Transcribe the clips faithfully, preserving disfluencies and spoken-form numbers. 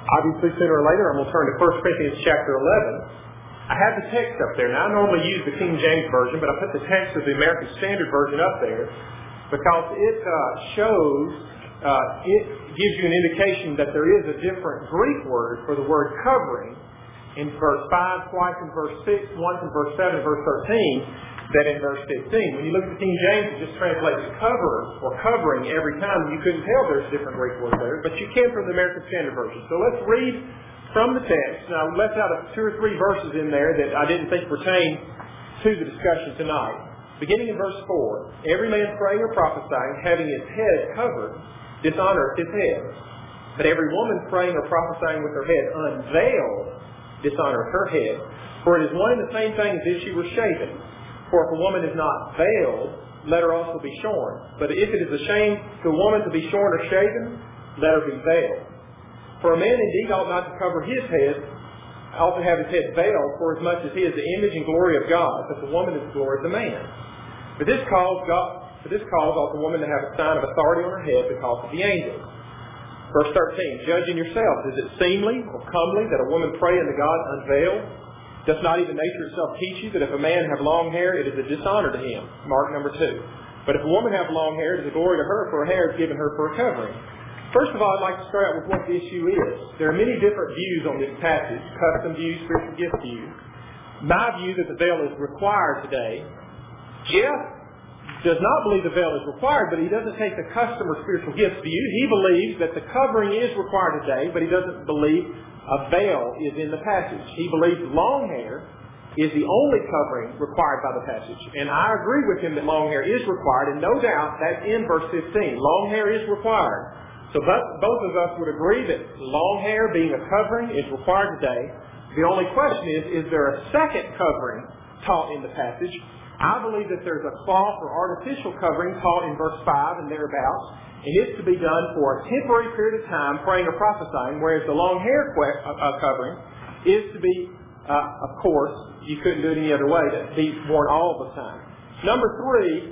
Obviously, sooner or later, I'm going to turn to First Corinthians chapter eleven. I have the text up there. Now, I normally use the King James Version, but I put the text of the American Standard Version up there because it uh, shows, uh, it gives you an indication that there is a different Greek word for the word covering in verse five, twice in verse six, once in verse seven, verse thirteen, than in verse fifteen. When you look at the King James, it just translates cover or covering every time. You couldn't tell there's a different Greek word there, but you can from the American Standard Version. So let's read from the text. Now, I left out two or three verses in there that I didn't think pertained to the discussion tonight. Beginning in verse four, every man praying or prophesying, having his head covered, dishonoreth his head. But every woman praying or prophesying with her head unveiled, dishonoreth her head. For it is one and the same thing as if she were shaven. For if a woman is not veiled, let her also be shorn. But if it is a shame to a woman to be shorn or shaven, let her be veiled. For a man indeed ought not to cover his head, ought to have his head veiled, for as much as he is the image and glory of God, but the woman is the glory of the man. For this cause, God, for this cause ought the woman to have a sign of authority on her head because of the angels. Verse thirteen, judge in yourselves, is it seemly or comely that a woman pray unto God unveiled? Does not even nature itself teach you that if a man have long hair, it is a dishonor to him? Mark number two. But if a woman have long hair, it is a glory to her, for her hair is given her for a covering. First of all, I'd like to start out with what the issue is. There are many different views on this passage, custom views, spiritual gift views. My view that the veil is required today, Jeff does not believe the veil is required, but he doesn't take the custom or spiritual gifts view. He believes that the covering is required today, but he doesn't believe a veil is in the passage. He believes long hair is the only covering required by the passage. And I agree with him that long hair is required, and no doubt that's in verse fifteen. Long hair is required. So both of us would agree that long hair being a covering is required today. The only question is, is there a second covering taught in the passage? I believe that there's a cloth or artificial covering taught in verse five and thereabouts, and it's to be done for a temporary period of time, praying or prophesying, whereas the long hair que- uh, covering is to be, uh, of course, you couldn't do it any other way, to be worn all the time. Number three,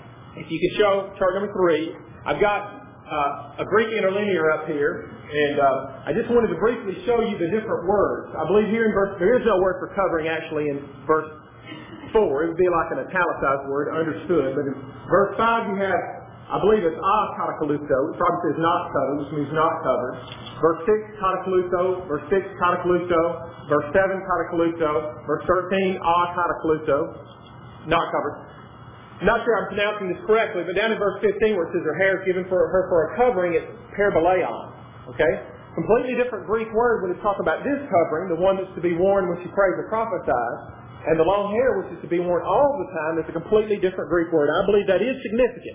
if you could show chart number three, I've got uh, a Greek interlinear up here, and uh, I just wanted to briefly show you the different words. I believe here in verse, there is no word for covering actually in verse four. It would be like an italicized word, understood, but in verse five you have, I believe it's a katakaluto. It probably says not covered, which means not covered. Verse six, katakaluto. Verse six, katakaluto. Verse seven, katakaluto. Verse thirteen, a katakaluto. Not covered. Not sure I'm pronouncing this correctly, but down in verse fifteen where it says her hair is given for her for a covering, it's parabaleon. Okay? Completely different Greek word when it's talking about this covering, the one that's to be worn when she prays or prophesies, and the long hair, which is to be worn all the time, is a completely different Greek word. I believe that is significant.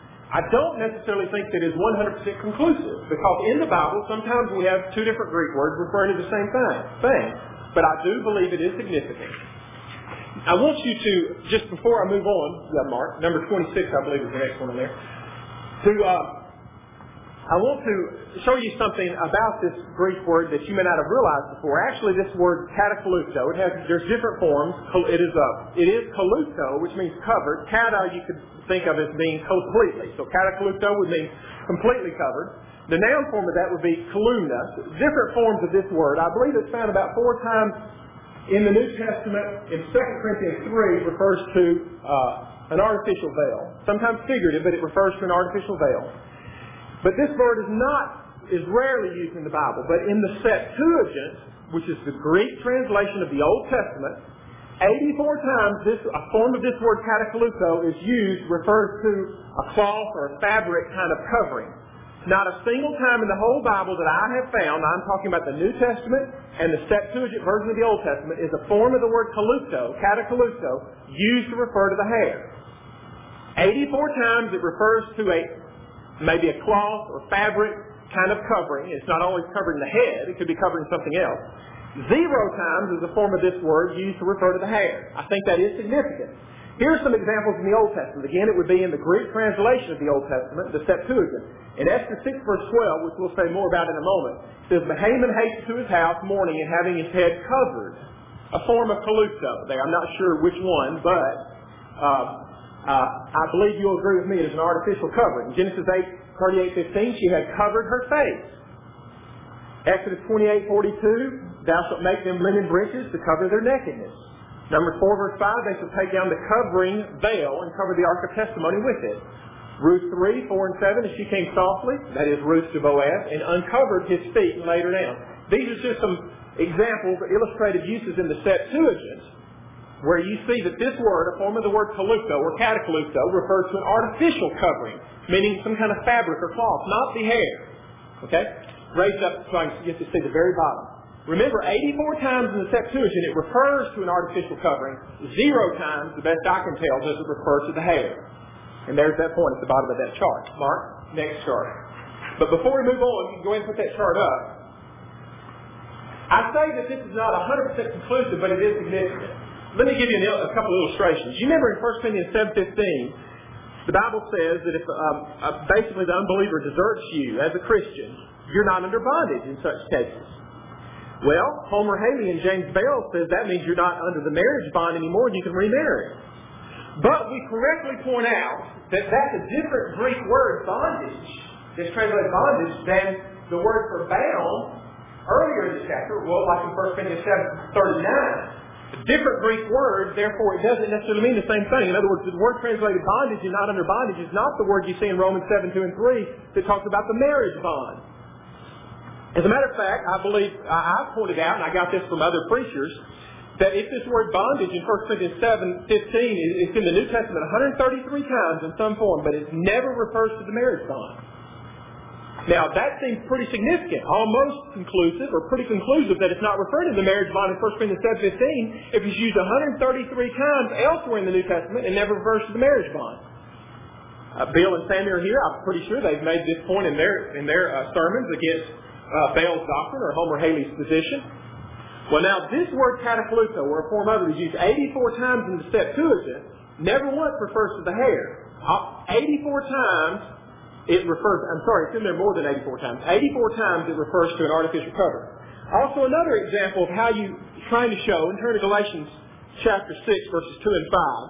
I don't necessarily think that is one hundred percent conclusive, because in the Bible, sometimes we have two different Greek words referring to the same thing. thing. But I do believe it is significant. I want you to, just before I move on, yeah, Mark, number twenty-six, I believe is the next one in there, to, uh, I want to show you something about this Greek word that you may not have realized before. Actually, this word katakaluto, it has, there's different forms. It is a, it is kaluto, which means covered. Kata you could think of as being completely. So katakaluto would mean completely covered. The noun form of that would be kalumna. Different forms of this word. I believe it's found about four times in the New Testament. In Second Corinthians three, it refers to uh, an artificial veil. Sometimes figurative, but it refers to an artificial veil. But this word is not, is rarely used in the Bible. But in the Septuagint, which is the Greek translation of the Old Testament, eighty-four times this, a form of this word katakaluto is used, refers to a cloth or a fabric kind of covering. Not a single time in the whole Bible that I have found, I'm talking about the New Testament and the Septuagint version of the Old Testament, is a form of the word kaluto, katakaluto, used to refer to the hair. eighty-four times it refers to a maybe a cloth or fabric kind of covering. It's not always covering the head. It could be covering something else. Zero times is a form of this word used to refer to the hair. I think that is significant. Here are some examples in the Old Testament. Again, it would be in the Greek translation of the Old Testament, the Septuagint. In Esther six, verse twelve, which we'll say more about in a moment, it says, Haman hastened to his house mourning and having his head covered. A form of kaluto there. I'm not sure which one, but uh, uh, I believe you'll agree with me it is an artificial covering. In Genesis eight, thirty-eight, fifteen, she had covered her face. Exodus twenty-eight forty-two, thou shalt make them linen breeches to cover their nakedness. Numbers four verse five, they shall take down the covering veil and cover the ark of testimony with it. Ruth three, four and seven, and she came softly, that is Ruth to Boaz, and uncovered his feet and laid her down. These are just some examples or illustrative uses in the Septuagint where you see that this word, a form of the word kaluto or catakaluto, refers to an artificial covering, meaning some kind of fabric or cloth, not the hair. Okay? Raised up so I can get to see the very bottom. Remember, eighty-four times in the Septuagint it refers to an artificial covering. Zero times, the best I can tell, does it refer to the hair. And there's that point at the bottom of that chart. Mark, next chart. But before we move on, you can go ahead and put that chart up. I say that this is not one hundred percent conclusive, but it is significant. Let me give you a couple of illustrations. You remember in First Corinthians seven fifteen, the Bible says that if um, uh, basically the unbeliever deserts you as a Christian, you're not under bondage in such cases. Well, Homer Haley and James Bell says that means you're not under the marriage bond anymore and you can remarry. But we correctly point out that that's a different Greek word, bondage, that's translated bondage, than the word for bound earlier in the chapter, well, like in First Corinthians seven thirty-nine. Different Greek word, therefore it doesn't necessarily mean the same thing. In other words, the word translated bondage and not under bondage is not the word you see in Romans seven, two and three that talks about the marriage bond. As a matter of fact, I believe, I've pointed out, and I got this from other preachers, that if this word bondage in First Corinthians seven fifteen is in the New Testament one hundred thirty-three times in some form, but it never refers to the marriage bond. Now, that seems pretty significant, almost conclusive, or pretty conclusive that it's not referring to the marriage bond in First Corinthians seven fifteen if it's used one hundred thirty-three times elsewhere in the New Testament and never refers to the marriage bond. Uh, Bill and Sammy are here. I'm pretty sure they've made this point in their in their uh, sermons against uh, Bell's doctrine or Homer Haley's position. Well, now, this word catakaluto, or a form of it, is used eighty-four times in the Septuagint, never once refers to the hair. eighty-four times it refers, I'm sorry, it's in there more than eighty-four times. eighty-four times it refers to an artificial cover. Also, another example of how you trying to show, and turn to Galatians chapter six, verses two and five,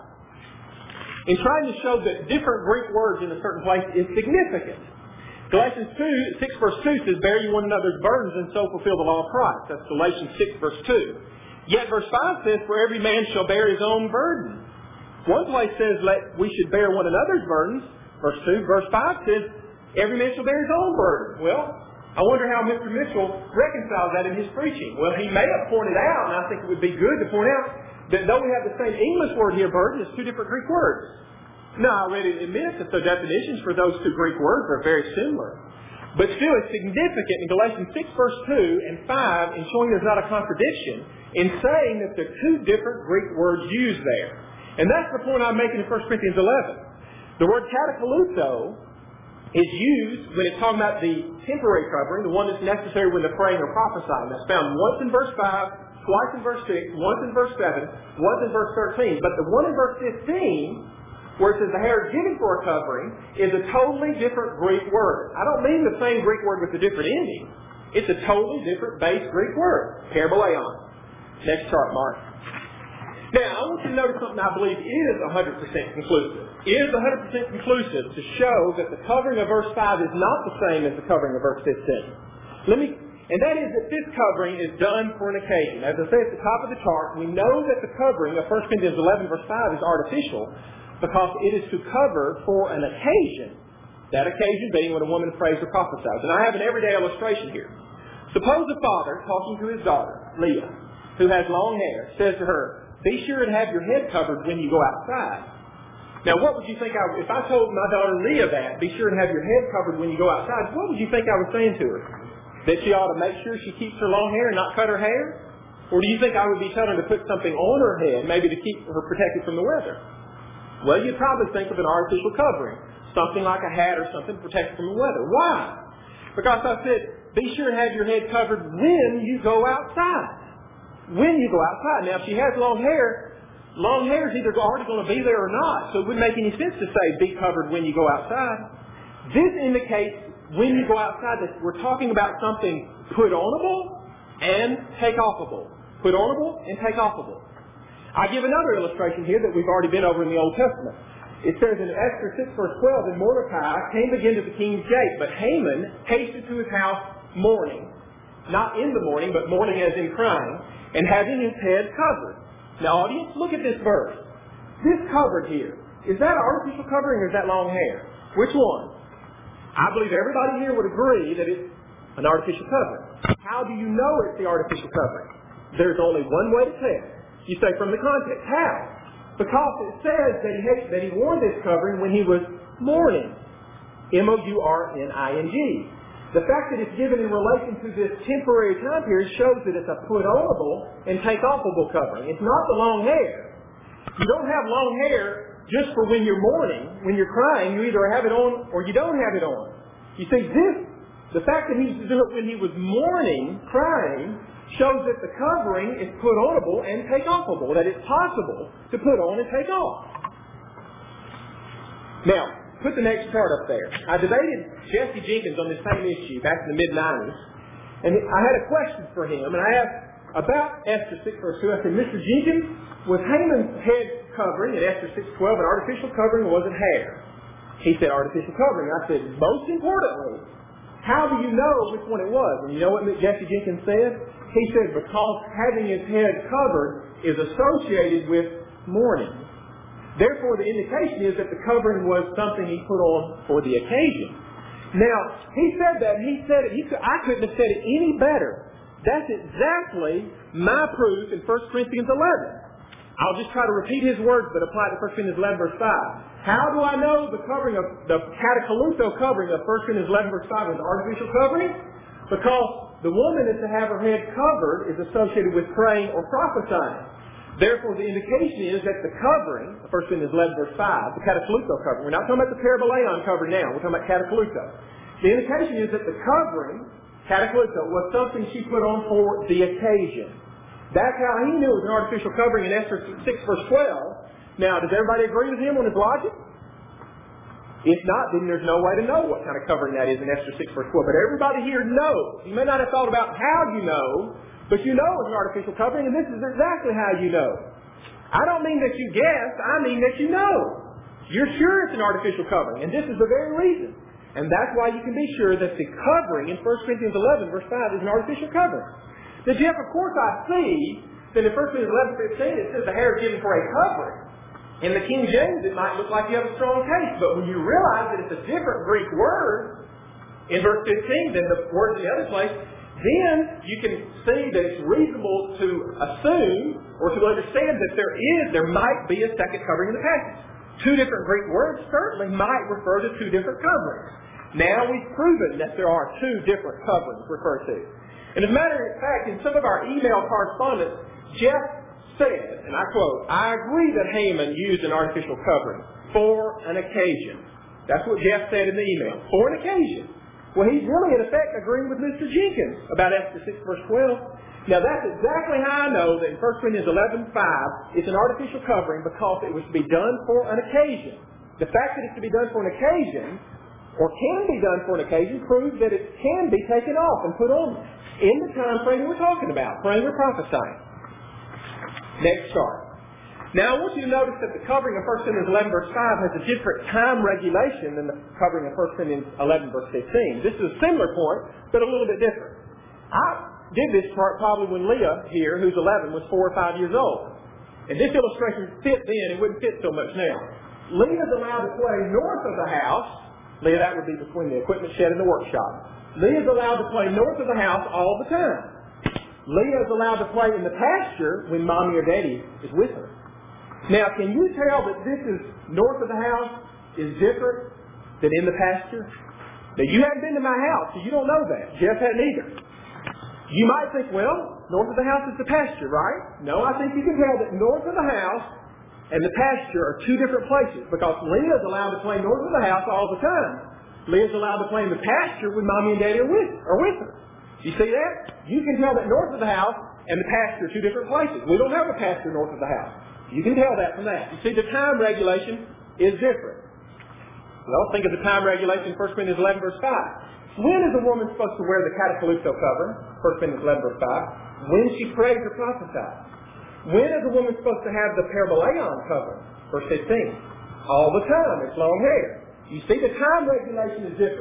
in trying to show that different Greek words in a certain place is significant. Galatians two, six verse two says, bear you one another's burdens and so fulfill the law of Christ. That's Galatians six verse two. Yet verse five says, for every man shall bear his own burden. One place says, let we should bear one another's burdens. Verse two. Verse five says, every man shall bear his own burden. Well, I wonder how Mister Mitchell reconciles that in his preaching. Well, he may have pointed out, and I think it would be good to point out, that though we have the same English word here, burden, it's two different Greek words. Now, I already admit that the definitions for those two Greek words are very similar. But still, it's significant in Galatians six, verse two and five in showing there's not a contradiction in saying that there are two different Greek words used there. And that's the point I'm making in First Corinthians eleven. The word catakaluto is used when it's talking about the temporary covering, the one that's necessary when they're praying or prophesying. That's found once in verse five, twice in verse six, once in verse seven, once in verse thirteen. But the one in verse fifteen, where it says the hair is given for a covering, is a totally different Greek word. I don't mean the same Greek word with a different ending. It's a totally different base Greek word. Parabolaon. Next chart, Mark. Now, I want you to notice something I believe is one hundred percent conclusive. It is one hundred percent conclusive to show that the covering of verse five is not the same as the covering of verse fifteen. Let me, and that is that this covering is done for an occasion. As I say at the top of the chart, we know that the covering of First Corinthians eleven verse five is artificial because it is to cover for an occasion. That occasion being when a woman prays or prophesies. And I have an everyday illustration here. Suppose a father talking to his daughter, Leah, who has long hair, says to her, be sure and have your head covered when you go outside. Now, what would you think I would, if I told my daughter Leah that, be sure and have your head covered when you go outside, what would you think I was saying to her? That she ought to make sure she keeps her long hair and not cut her hair? Or do you think I would be telling her to put something on her head, maybe to keep her protected from the weather? Well, you'd probably think of an artificial covering, something like a hat or something to protect from the weather. Why? Because I said, be sure and have your head covered when you go outside. When you go outside. Now, if she has long hair, long hair is either already going to be there or not. So it wouldn't make any sense to say, be covered when you go outside. This indicates when you go outside that we're talking about something put onable and take offable. Put onable and take offable. I give another illustration here that we've already been over in the Old Testament. It says in Esther six verse twelve, and Mordecai came again to the king's gate, but Haman hasted to his house mourning. not in the morning, but mourning as in crying, and having his head covered. Now, audience, look at this verse. This covered here, is that artificial covering or is that long hair? Which one? I believe everybody here would agree that it's an artificial covering. How do you know it's the artificial covering? There's only one way to tell. You say from the context. How? Because it says that he, had, that he wore this covering when he was mourning. M O U R N I N G. The fact that it's given in relation to this temporary time period shows that it's a put-onable and take-offable covering. It's not the long hair. You don't have long hair just for when you're mourning, when you're crying. You either have it on or you don't have it on. You see, this, the fact that he used to do it when he was mourning, crying, shows that the covering is put-onable and take-offable, that it's possible to put on and take off. Now, put the next chart up there. I debated Jesse Jenkins on this same issue back in the mid nineties, and I had a question for him, and I asked about Esther six verse two. I said, Mister Jenkins, was Haman's head covering in Esther six twelve an artificial covering or was it hair? He said artificial covering. I said, most importantly, how do you know which one it was? And you know what Jesse Jenkins said? He said, because having his head covered is associated with mourning. Therefore, the indication is that the covering was something he put on for the occasion. Now, he said that, he said it, he could, I couldn't have said it any better. That's exactly my proof in First Corinthians eleven. I'll just try to repeat his words, but apply it to First Corinthians eleven verse five. How do I know the covering of, the catakaluto covering of First Corinthians eleven verse five is artificial covering? Because the woman is to have her head covered is associated with praying or prophesying. Therefore, the indication is that the covering, First Corinthians eleven verse five, the catakaluto covering, we're not talking about the parabolaeon covering now, we're talking about catakaluto. The indication is that the covering, catakaluto, was something she put on for the occasion. That's how he knew it was an artificial covering in Esther six verse twelve. Now, does everybody agree with him on his logic? If not, then there's no way to know what kind of covering that is in Esther six verse twelve. But everybody here knows. You may not have thought about how you know, but you know it's an artificial covering, and this is exactly how you know. I don't mean that you guess, I mean that you know. You're sure it's an artificial covering, and this is the very reason. And that's why you can be sure that the covering in First Corinthians eleven verse five is an artificial covering. Now, Jeff, of course I see that in First Corinthians eleven fifteen it says the hair is given for a covering. In the King James it might look like you have a strong case, but when you realize that it's a different Greek word in verse fifteen than the words in the other place, then you can see that it's reasonable to assume or to understand that there is, there might be a second covering in the passage. Two different Greek words certainly might refer to two different coverings. Now we've proven that there are two different coverings referred to. And as a matter of fact, in some of our email correspondence, Jeff said, and I quote, I agree that Haman used an artificial covering for an occasion. That's what Jeff said in the email, for an occasion. Well, he's really, in effect, agreeing with Mister Jenkins about Esther six verse twelve. Now, that's exactly how I know that in First Corinthians eleven five, it's an artificial covering because it was to be done for an occasion. The fact that it's to be done for an occasion, or can be done for an occasion, proves that it can be taken off and put on in the time frame we're talking about, praying or prophesying. Next chart. Now, I want you to notice that the covering of First Corinthians eleven verse five has a different time regulation than the covering of First Corinthians eleven verse fifteen. This is a similar point, but a little bit different. I did this chart probably when Leah here, who's eleven, was four or five years old. And this illustration fit then, it wouldn't fit so much now. Leah's allowed to play north of the house. Leah, that would be between the equipment shed and the workshop. Leah's allowed to play north of the house all the time. Leah is allowed to play in the pasture when mommy or daddy is with her. Now, can you tell that this is north of the house is different than in the pasture? Now, you haven't been to my house, so you don't know that. Jeff hadn't either. You might think, well, north of the house is the pasture, right? No, I think you can tell that north of the house and the pasture are two different places because Leah is allowed to play north of the house all the time. Leah's allowed to play in the pasture when mommy and daddy are with, are with her. You see that? You can tell that north of the house and the pasture are two different places. We don't have a pasture north of the house. You can tell that from that. You see, the time regulation is different. Well, think of the time regulation in First Corinthians eleven verse five. When is a woman supposed to wear the catakaluto covering? First Corinthians eleven verse five. When she prays or prophesies. When is a woman supposed to have the parabolaeon covering? Verse fifteen. All the time. It's long hair. You see, the time regulation is different.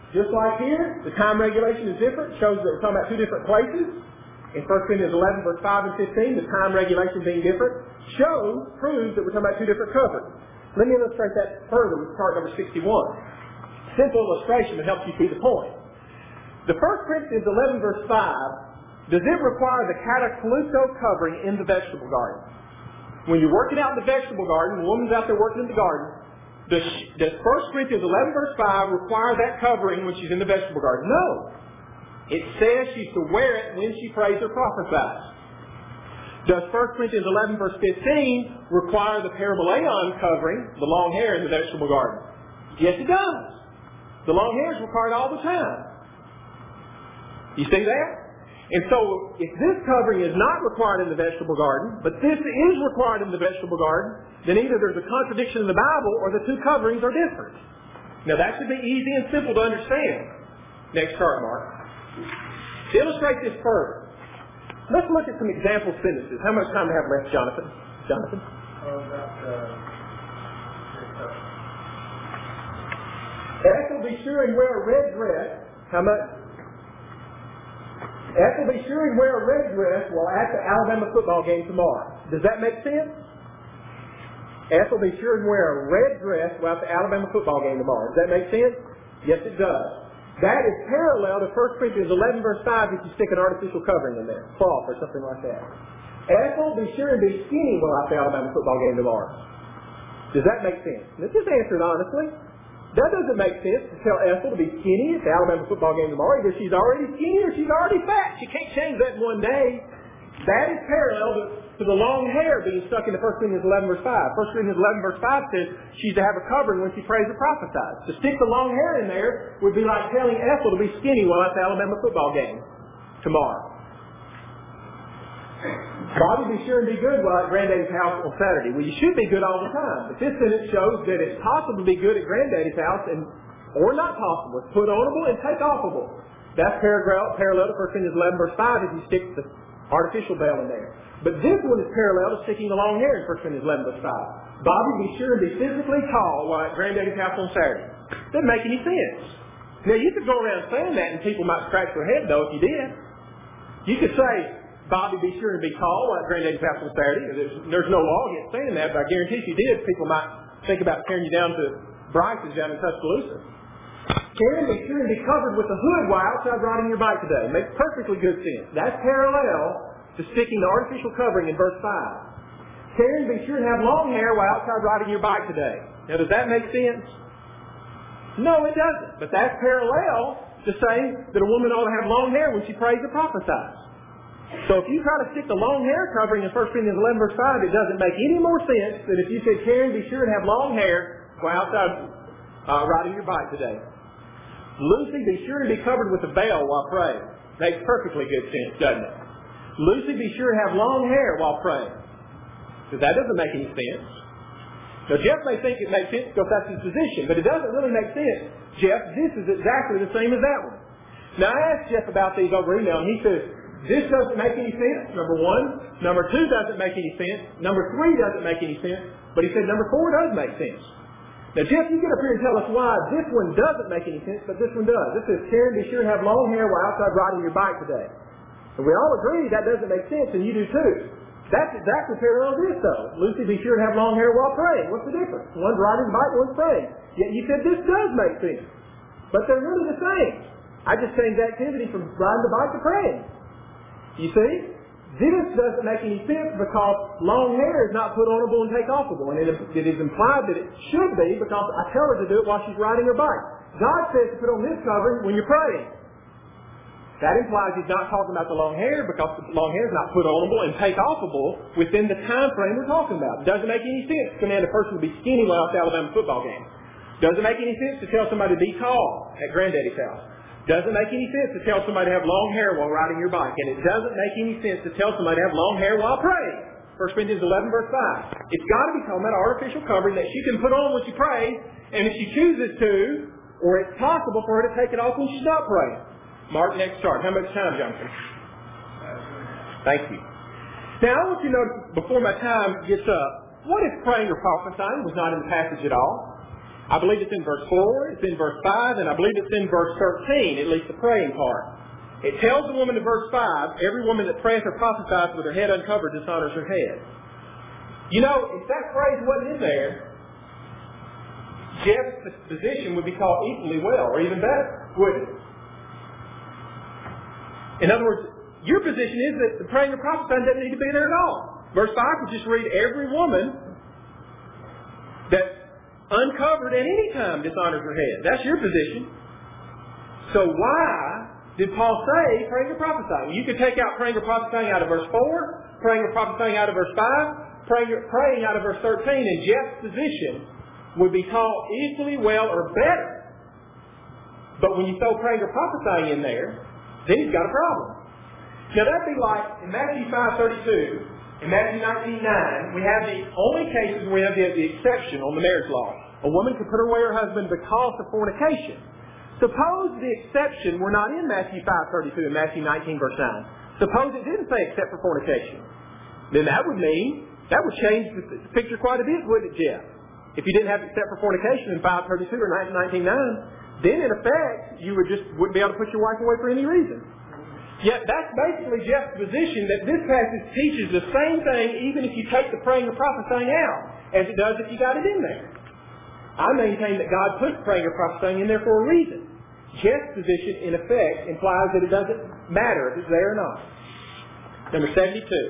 Just like here, the time regulation is different. It shows that we're talking about two different places. In First Corinthians eleven, verse five and fifteen, the time regulation being different shows, proves that we're talking about two different coverings. Let me illustrate that further with chart number sixty-one. Simple illustration that helps you see the point. The First Corinthians eleven, verse five, does it require the catacluso covering in the vegetable garden? When you're working out in the vegetable garden, the woman's out there working in the garden, does, does First Corinthians eleven, verse five require that covering when she's in the vegetable garden? No. It says she's to wear it when she prays or prophesies. Does First Corinthians eleven, verse fifteen require the parabolaeon covering, the long hair in the vegetable garden? Yes, it does. The long hair is required all the time. You see that? And so, if this covering is not required in the vegetable garden, but this is required in the vegetable garden, then either there's a contradiction in the Bible or the two coverings are different. Now that should be easy and simple to understand. Next chart, Mark. To illustrate this further, let's look at some example sentences. How much time do I have left, Jonathan? Jonathan? Oh, about, uh, Ethel, be sure and wear a red dress. How much? Ethel, be sure and wear a red dress while at the Alabama football game tomorrow. Does that make sense? Ethel, be sure and wear a red dress while at the Alabama football game tomorrow. Does that make sense? Yes, it does. That is parallel to First Corinthians eleven, verse five, if you stick an artificial covering in there, cloth or something like that. Ethel, be sure and be skinny while at the Alabama football game tomorrow. Does that make sense? Let's just answer it honestly. That doesn't make sense to tell Ethel to be skinny at the Alabama football game tomorrow. Either she's already skinny or she's already fat. She can't change that in one day. That is parallel to, to the long hair being stuck into First Corinthians eleven, verse five. First Corinthians eleven, verse five says she's to have a covering when she prays or prophesies. To stick the long hair in there would be like telling Ethel to be skinny while at the Alabama football game tomorrow. Bobby, be sure and be good while at Granddaddy's house on Saturday. Well, you should be good all the time. But this sentence shows that it's possible to be good at Granddaddy's house and or not possible. It's put onable and take offable. That's paragraph, parallel to First Corinthians eleven, verse five if you stick the artificial veil in there. But this one is parallel to sticking the long hair in First Corinthians eleven, verse five. Bobby, be sure and be physically tall while at Granddaddy's house on Saturday. Doesn't make any sense. Now, you could go around saying that and people might scratch their head, though, if you did. You could say, Bobby, be sure and be tall while at Granddaddy's house on Saturday. There's, there's no law against saying that, but I guarantee if you did, people might think about tearing you down to Bryce's down in Tuscaloosa. Karen, be sure and be covered with a hood while outside riding your bike today. Makes perfectly good sense. That's parallel to sticking the artificial covering in verse five. Karen, be sure and have long hair while outside riding your bike today. Now, does that make sense? No, it doesn't. But that's parallel to saying that a woman ought to have long hair when she prays or prophesies. So if you try to stick the long hair covering in First Corinthians eleven, verse five, it doesn't make any more sense than if you said, Karen, be sure and have long hair while outside uh, riding your bike today. Lucy, be sure and be covered with a veil while praying. Makes perfectly good sense, doesn't it? Lucy, be sure and have long hair while praying. Because that doesn't make any sense. Now, Jeff may think it makes sense because that's his position, but it doesn't really make sense. Jeff, this is exactly the same as that one. Now, I asked Jeff about these over email, and he says, this doesn't make any sense, number one. Number two doesn't make any sense. Number three doesn't make any sense. But he said number four does make sense. Now, Jeff, you get up here and tell us why this one doesn't make any sense, but this one does. This says, Karen, be sure and have long hair while outside riding your bike today. And we all agree that doesn't make sense, and you do too. That's exactly parallel to this, though. Lucy, be sure and have long hair while praying. What's the difference? One's riding the bike, one's praying. Yet you said this does make sense. But they're really the same. I just changed activity from riding the bike to praying. You see? This doesn't make any sense because long hair is not put onable and take offable. And it, it is implied that it should be because I tell her to do it while she's riding her bike. God says to put on this covering when you're praying. That implies he's not talking about the long hair because the long hair is not put onable and take offable within the time frame we're talking about. It doesn't make any sense to command a person to be skinny while at the Alabama football game. Doesn't make any sense to tell somebody to be tall at Granddaddy's house. Doesn't make any sense to tell somebody to have long hair while riding your bike. And it doesn't make any sense to tell somebody to have long hair while praying. First Corinthians eleven, verse five. It's got to be talking about artificial covering that she can put on when she prays, and if she chooses to, or it's possible for her to take it off when she's not praying. Mark, next chart. How much time, Jonathan? Thank you. Now, I want you to notice, before my time gets up, what if praying or prophesying was not in the passage at all? I believe it's in verse four, it's in verse five, and I believe it's in verse thirteen, at least the praying part. It tells the woman in verse five, every woman that prayeth or prophesies with her head uncovered dishonors her head. You know, if that phrase wasn't in there, Jeff's position would be called equally well, or even better, wouldn't it? In other words, your position is that the praying or prophesying doesn't need to be there at all. Verse five would just read, every woman that's uncovered at any time dishonors her head. That's your position. So why did Paul say praying or prophesying? You could take out praying or prophesying out of verse four, praying or prophesying out of verse five, praying, praying out of verse thirteen, and Jeff's position would be called equally well or better. But when you throw praying or prophesying in there, then he's got a problem. Now that'd be like in Matthew five thirty-two, in Matthew nineteen nine, we have the only cases where we have the, the exception on the marriage law. A woman could put away her husband because of fornication. Suppose the exception were not in Matthew five thirty-two and Matthew nineteen verse nine. Suppose it didn't say except for fornication. Then that would mean, that would change the picture quite a bit, wouldn't it, Jeff? If you didn't have except for fornication in five thirty-two or nineteen nine, then in effect, you would just wouldn't be able to put your wife away for any reason. Yet that's basically Jeff's position, that this passage teaches the same thing even if you take the praying or prophesying out, as it does if you got it in there. I maintain that God put praying or prophesying in there for a reason. Jeff's position, in effect, implies that it doesn't matter if it's there or not. Number seventy-two.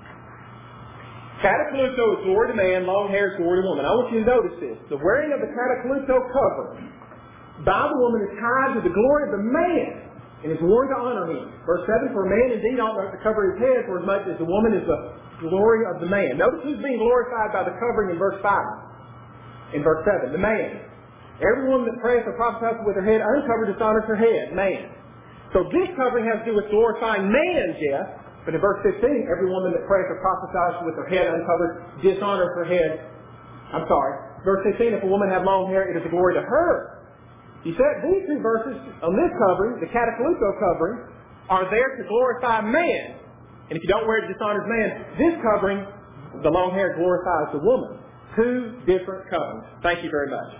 Catacluto is glory to man, long hair is glory to woman. I want you to notice this. The wearing of the catacluto covering by the woman is tied to the glory of the man, and is worn to honor him. Verse seven, for a man indeed ought not to cover his head, for as much as the woman is the glory of the man. Notice who's being glorified by the covering in verse five. In verse seven, the man. Every woman that prayeth or prophesies with her head uncovered dishonors her head, man. So this covering has to do with glorifying man, Jeff. But in verse fifteen, every woman that prayeth or prophesies with her head uncovered dishonors her head. I'm sorry. Verse fifteen, if a woman have long hair, it is a glory to her. He said these two verses on this covering, the catacluto covering, are there to glorify man. And if you don't wear it, it dishonors man. This covering, the long hair, glorifies the woman. Two different coverings. Thank you very much.